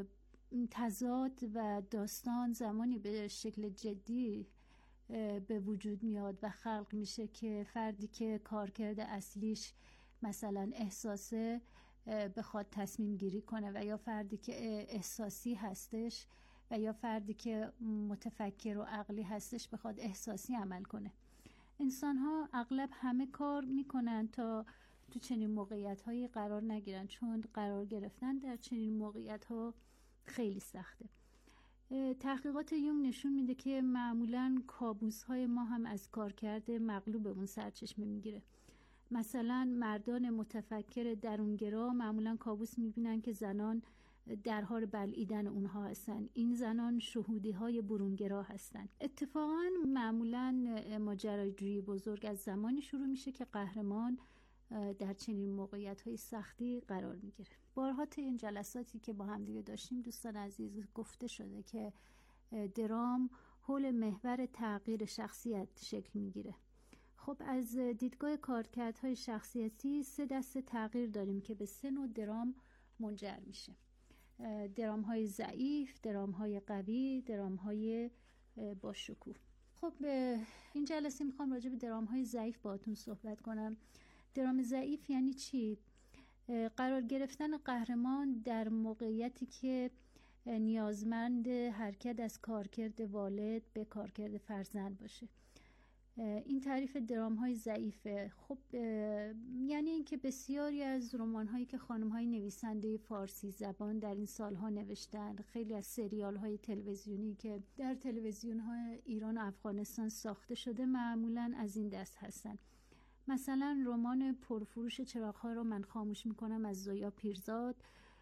[SPEAKER 16] تضاد و داستان زمانی به شکل جدی به وجود میاد و خلق میشه که فردی که کارکرد اصلیش مثلا احساسه بخواد تصمیم گیری کنه و یا فردی که احساسی هستش و یا فردی که متفکر و عقلی هستش بخواد احساسی عمل کنه. انسان ها اغلب همه کار میکنن تا تو چنین موقعیت هایی قرار نگیرن، چون قرار گرفتن در چنین موقعیت ها خیلی سخته. تحقیقات یونگ نشون میده که معمولاً کابوس های ما هم از کارکرد مغلوبمون سرچشمه میگیره. مثلا مردان متفکر درونگرا معمولاً کابوس میبینن که زنان در حال بلعیدن اونها هستن. این زنان شهودی های برونگرا هستن. اتفاقاً معمولاً ماجراجویی بزرگ از زمانی شروع میشه که قهرمان در چنین موقعیت های سختی قرار میگیره. بارها طی این جلساتی که با هم دیگه داشتیم دوستان عزیز گفته شده که درام حول محور تغییر شخصیت شکل میگیره. خب از دیدگاه کارکردهای شخصیتی سه دسته تغییر داریم که به سه نوع درام منجر میشه: درام های ضعیف، درام های قوی، درام های با شکوه. خب این جلسه میخوام راجع به درام های ضعیف باهاتون صحبت کنم. درام ضعیف یعنی چی؟ قرار گرفتن قهرمان در موقعیتی که نیازمند حرکت از کارکرد والد به کارکرد فرزند باشه. این تعریف درام های ضعیفه. خب یعنی اینکه بسیاری از رمان هایی که خانم های نویسنده فارسی زبان در این سالها نوشتن، خیلی از سریال های تلویزیونی که در تلویزیون های ایران و افغانستان ساخته شده معمولاً از این دست هستن. مثلا رمان پرفروش چراغ‌ها رو من خاموش میکنم از زویا پیرزاد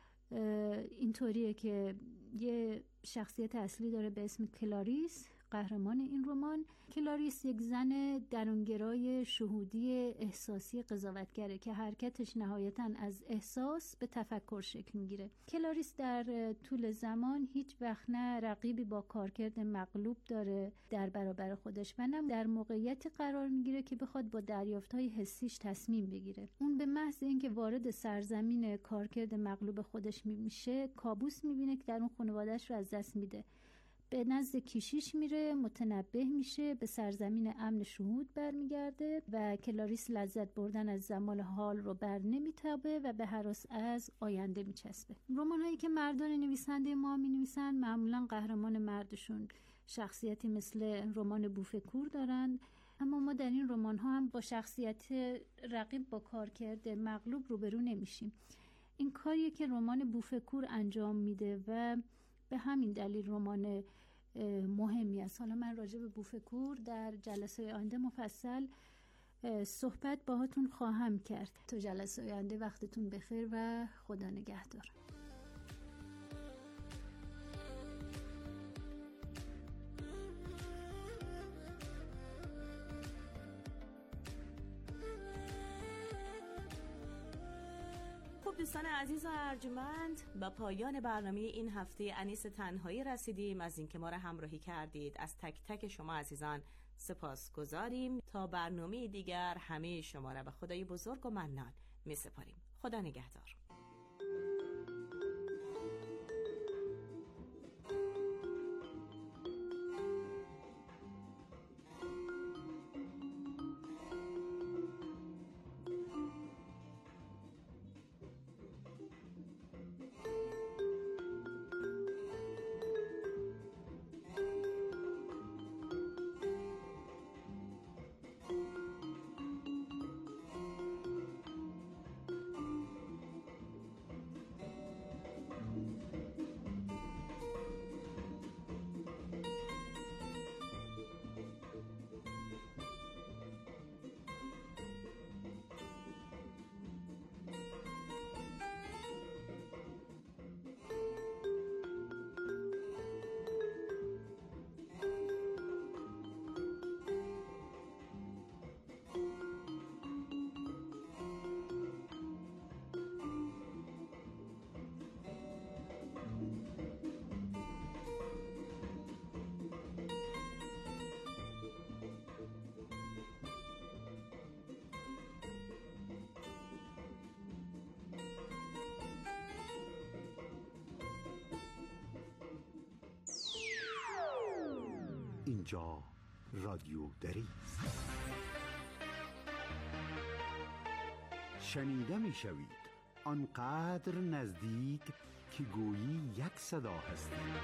[SPEAKER 16] اینطوریه که یه شخصیت اصلی داره به اسم کلاریس، قهرمان این رمان. کلاریس یک زن درونگرای شهودی احساسی قضاوتگره که حرکتش نهایتاً از احساس به تفکر شکل میگیره. کلاریس در طول زمان هیچ وقت نه رقیبی با کارکرد مغلوب داره در برابر خودش و نه در موقعیتی قرار میگیره که بخواد با دریافت‌های حسیش تصمیم بگیره. اون به محض اینکه وارد سرزمین کارکرد مغلوب خودش میشه کابوس میبینه که در اون خانواده‌اش رو از دست میده. به نزد کشیش میره، متنبه میشه، به سرزمین امن شهود برمیگرده و کلاریس لذت بردن از زمان حال رو بر نمیتابه و به هراس از آینده میچسبه. رمان هایی که مردان نویسنده ما می نویسن معمولا قهرمان مردشون شخصیتی مثل رمان بوفکور دارن، اما ما در این رمان ها هم با شخصیت رقیب با کارکرد مغلوب روبرو نمیشیم. این کاریه که رمان بوفکور انجام میده و به همین دلیل رمان مهمی است. حالا من راجع به بوفکور در جلسه آینده مفصل صحبت باهاتون خواهم کرد. تا جلسه آینده وقتتون بخیر و خدا نگهدار.
[SPEAKER 14] دوستان عزیز و ارجمند، با پایان برنامه این هفته انیس تنهایی رسیدیم. از اینکه ما را همراهی کردید از تک تک شما عزیزان سپاس گذاریم. تا برنامه دیگر همه شما را به خدای بزرگ و منان می سپاریم. خدا نگهدار.
[SPEAKER 17] اینجا رادیو دری است. شنیده می شوید آنقدر نزدیک که گویی یک صدا هستید.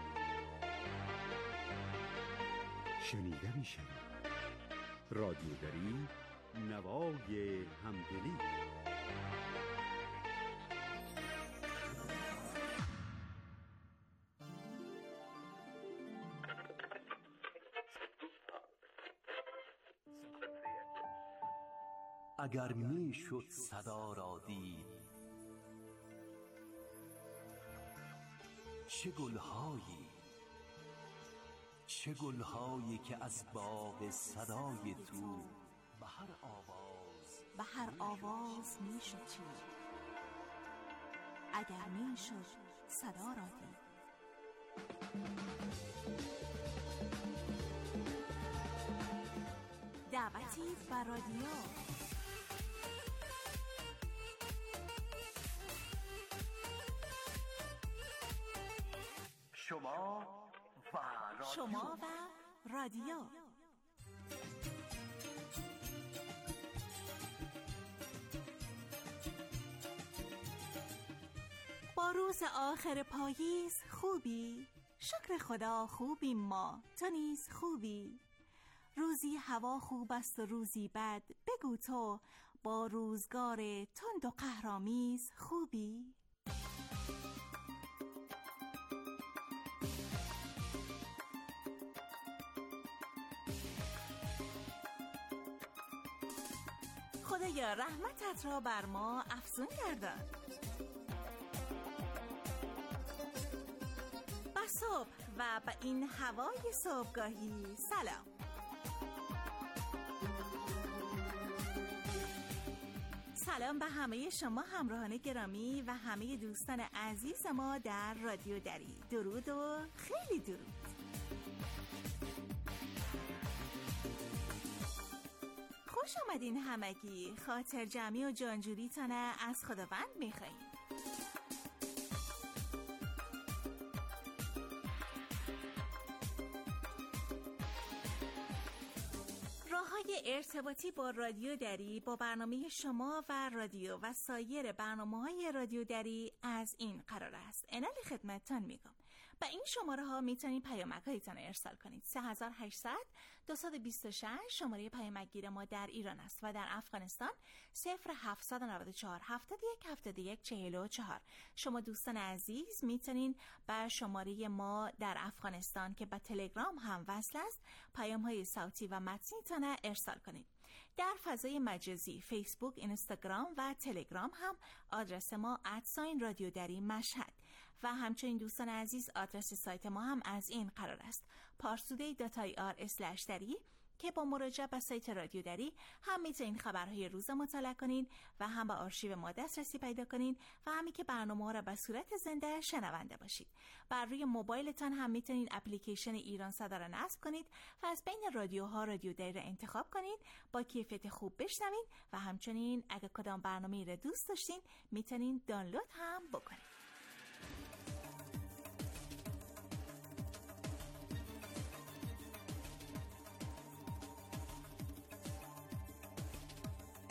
[SPEAKER 17] شنیده می شوید رادیو دری، نوای همدلی.
[SPEAKER 18] اگر می شد صدا را دید، چه گلهایی چه گلهایی که از باغ صدای تو به هر آواز
[SPEAKER 8] به هر آواز می شد چید. اگر می شد صدا را دید. دعوتی بر رادیو.
[SPEAKER 18] شما و رادیو.
[SPEAKER 8] شما و رادیو. با روز آخر پاییز خوبی؟ شکر خدا خوبیم ما، تو نیز خوبی؟ روزی هوا خوب است و روزی بد، بگو تو با روزگار تند و قهرآمیز خوبی؟ خدایا رحمتت را بر ما افزون گردان. با صبح و با این هوای صبحگاهی سلام. سلام به همه شما همراهان گرامی و همه دوستان عزیز ما در رادیو دری. درود و خیلی درود. خوش آمدین همگی. خاطر جمعی و جانجوری تانه از خداوند میخواییم. راه‌های ارتباطی با رادیو دری با برنامه شما و رادیو و سایر برنامه‌های رادیو دری از این قرار است. انال خدمتتان میگم. با این شماره ها میتونید پیامک‌هایتان ارسال کنید. سه هزار و هشتصد دویست و بیست و شش شماره پیامک‌گیر ما در ایران است و در افغانستان صفر هفتصد و نود و چهار هفتاد و یک هفتاد و یک چهل و چهار. شما دوستان عزیز میتونید با شماره ما در افغانستان که با تلگرام هم وصل است پیام‌های صوتی و متنی تان ارسال کنید. در فضای مجازی فیسبوک، اینستاگرام و تلگرام هم آدرس ما ادساین رادیو دری مشهد و همچنین دوستان عزیز آدرس سایت ما هم از این قرار است پارسودی دات آی آر اسلش دری که با مراجعه به سایت رادیو دری هم میتونید خبرهای روز مطالعه کنین و هم به آرشیو ما دسترسی پیدا کنین و همین که برنامه را به صورت زنده شنونده باشید. بر روی موبایلتان هم میتونید اپلیکیشن ایران صدا را نصب کنید و از بین رادیوها رادیو دری را انتخاب کنید با کیفیت خوب بشنوین و همچنین اگه کدام برنامه را دوست داشتین میتونید دانلود هم بکنید.